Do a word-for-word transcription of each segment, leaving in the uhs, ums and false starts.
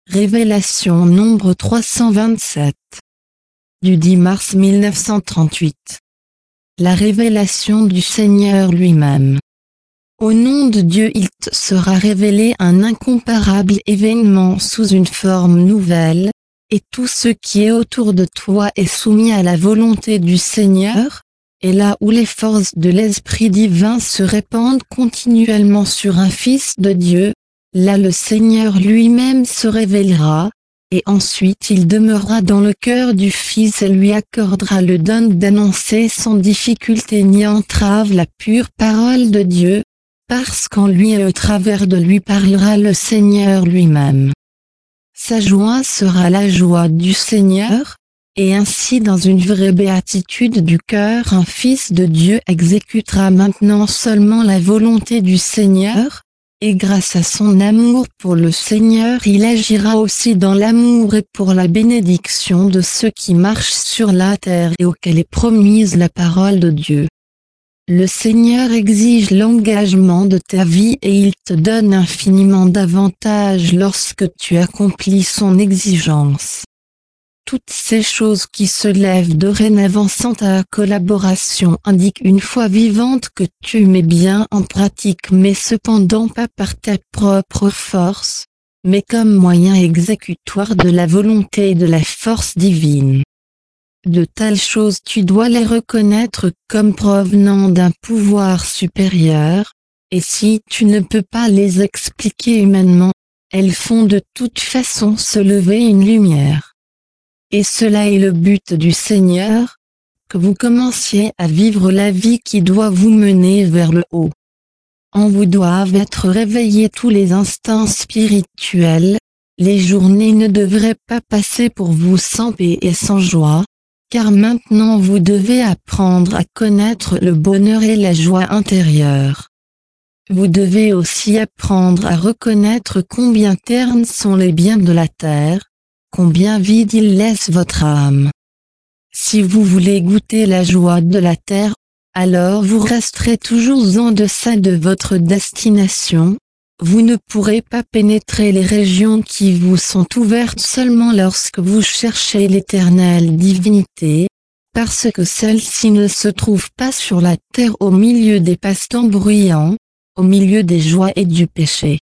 Révélation nombre trois cent vingt-sept. Du dix mars mille neuf cent trente-huit. La révélation du Seigneur lui-même. Au nom de Dieu, il te sera révélé un incomparable événement sous une forme nouvelle, et tout ce qui est autour de toi est soumis à la volonté du Seigneur, et là où les forces de l'Esprit divin se répandent continuellement sur un Fils de Dieu, là le Seigneur lui-même se révélera, et ensuite il demeurera dans le cœur du Fils et lui accordera le don d'annoncer sans difficulté ni entrave la pure parole de Dieu, parce qu'en lui et au travers de lui parlera le Seigneur lui-même. Sa joie sera la joie du Seigneur, et ainsi dans une vraie béatitude du cœur un Fils de Dieu exécutera maintenant seulement la volonté du Seigneur, et grâce à son amour pour le Seigneur il agira aussi dans l'amour et pour la bénédiction de ceux qui marchent sur la terre et auxquels est promise la parole de Dieu. Le Seigneur exige l'engagement de ta vie et il te donne infiniment d'avantages lorsque tu accomplis son exigence. Toutes ces choses qui se lèvent dorénavant sans ta collaboration indiquent une foi vivante que tu mets bien en pratique mais cependant pas par ta propre force, mais comme moyen exécutoire de la volonté et de la force divine. De telles choses tu dois les reconnaître comme provenant d'un pouvoir supérieur, et si tu ne peux pas les expliquer humainement, elles font de toute façon se lever une lumière. Et cela est le but du Seigneur, que vous commenciez à vivre la vie qui doit vous mener vers le haut. En vous doivent être réveillés tous les instants spirituels, les journées ne devraient pas passer pour vous sans paix et sans joie, car maintenant vous devez apprendre à connaître le bonheur et la joie intérieure. Vous devez aussi apprendre à reconnaître combien ternes sont les biens de la terre, combien vide il laisse votre âme. Si vous voulez goûter la joie de la terre, alors vous resterez toujours en deçà de votre destination, vous ne pourrez pas pénétrer les régions qui vous sont ouvertes seulement lorsque vous cherchez l'éternelle divinité, parce que celle-ci ne se trouve pas sur la terre au milieu des passe-temps bruyants, au milieu des joies et du péché.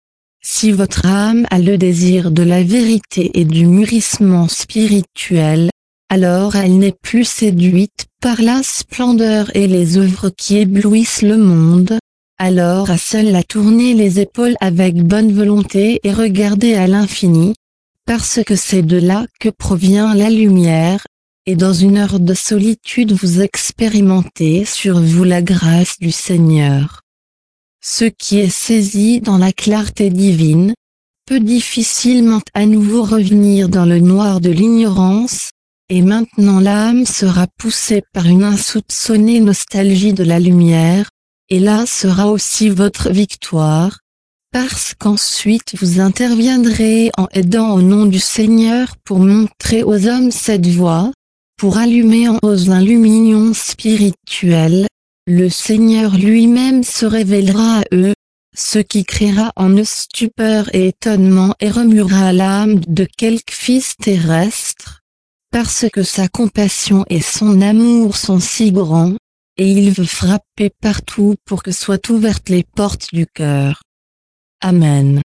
Si votre âme a le désir de la vérité et du mûrissement spirituel, alors elle n'est plus séduite par la splendeur et les œuvres qui éblouissent le monde, alors à seule à tourner les épaules avec bonne volonté et regarder à l'infini, parce que c'est de là que provient la lumière, et dans une heure de solitude vous expérimentez sur vous la grâce du Seigneur. Ce qui est saisi dans la clarté divine, peut difficilement à nouveau revenir dans le noir de l'ignorance, et maintenant l'âme sera poussée par une insoupçonnée nostalgie de la lumière, et là sera aussi votre victoire, parce qu'ensuite vous interviendrez en aidant au nom du Seigneur pour montrer aux hommes cette voie, pour allumer en eux un lumignon spirituel. Le Seigneur lui-même se révélera à eux, ce qui créera en eux stupeur et étonnement et remuera l'âme de quelque fils terrestre, parce que sa compassion et son amour sont si grands, et il veut frapper partout pour que soient ouvertes les portes du cœur. Amen.